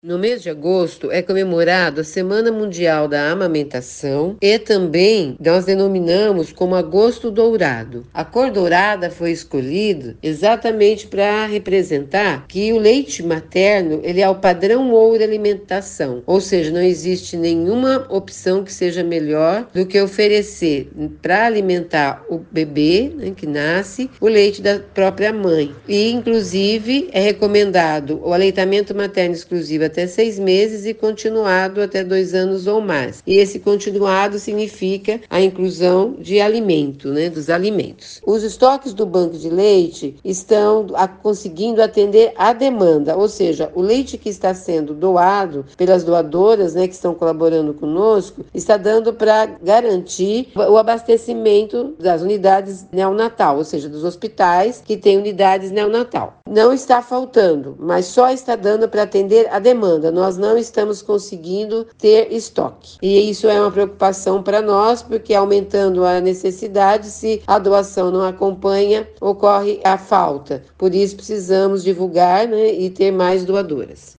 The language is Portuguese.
No mês de agosto é comemorado a Semana Mundial da Amamentação e também nós denominamos como Agosto Dourado. A cor dourada foi escolhida exatamente para representar que o leite materno ele é o padrão ouro da alimentação, ou seja, não existe nenhuma opção que seja melhor do que oferecer para alimentar o bebê, né, que nasce, o leite da própria mãe. E inclusive é recomendado o aleitamento materno exclusivo até 6 meses e continuado até 2 anos ou mais. E esse continuado significa a inclusão de alimento, né, dos alimentos. Os estoques do banco de leite estão conseguindo atender a demanda, ou seja, o leite que está sendo doado pelas doadoras, né, que estão colaborando conosco, está dando para garantir o abastecimento das unidades neonatal, ou seja, dos hospitais que têm unidades neonatal. Não está faltando, mas só está dando para atender a demanda. Nós não estamos conseguindo ter estoque. E isso é uma preocupação para nós, porque aumentando a necessidade, se a doação não acompanha, ocorre a falta. Por isso precisamos divulgar, né, e ter mais doadoras.